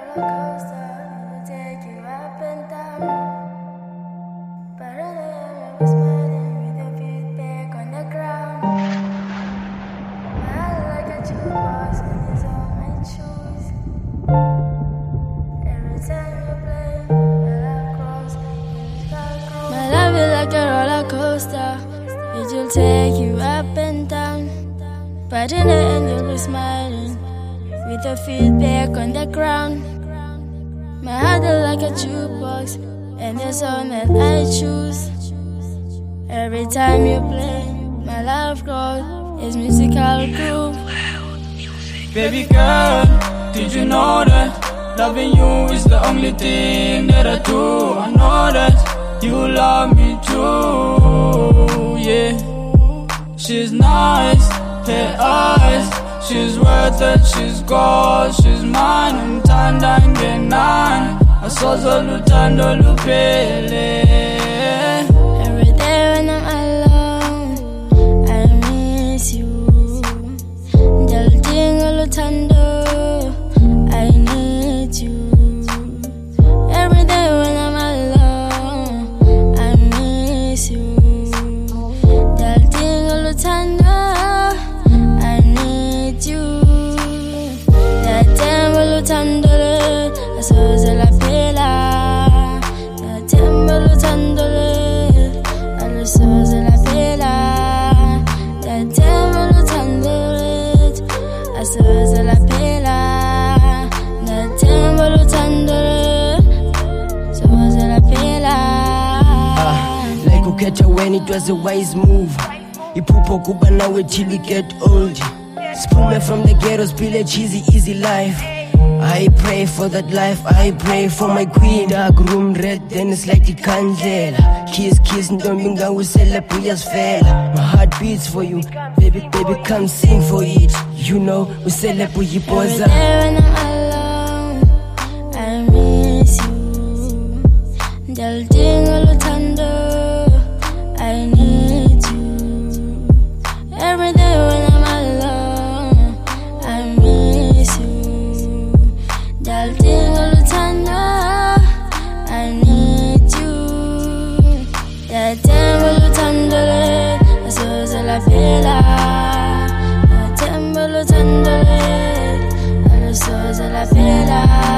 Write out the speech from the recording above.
It'll take you up and down, but in the end you'll be smiling with your feet back on the ground. My heart is like a jukebox, and the song that I choose. Every time you play, my love grows. It's musical groove. Baby girl, did you know that loving you is the only thing that I do? I know that you love me too, yeah. She's nice, her eyes, she's worth it, she's gold, she's mine. Umthanda ngenani, asoze luthando luphele. Every day when I'm alone, I miss you. Ndaludinga luthando, I need you. Every day when I'm alone, I miss you. Ndaludinga luthando, I need you. Ndathemba luthando lwethu asoze laphela. Ndathemba luthando lwethu alusoze laphela. Ndathemba luthando lwethu asoze laphela. Ndathemba luthando lwethu asoze laphela. Like ukhetha when it was a wise move. Iphupho kuba nawe till we get old. Spume from the ghettos, build a cheesy, easy life. I pray for that life, I pray for my queen. Dark room red, then it's like the candela. Kiss, kiss, ntombi ngawusela uyasifela. My heart beats for you, baby, baby, come sing for it. You know, usela Every uyipoza. day when I'm alone, I miss you. Ndaludinga luthando, I need you. Every day when I'm alone, I miss you. Ndaludinga luthando, I need you. Ndathemba luthando lwethu asoze laphela. Ndathemba luthando lwethu alusoze laphela.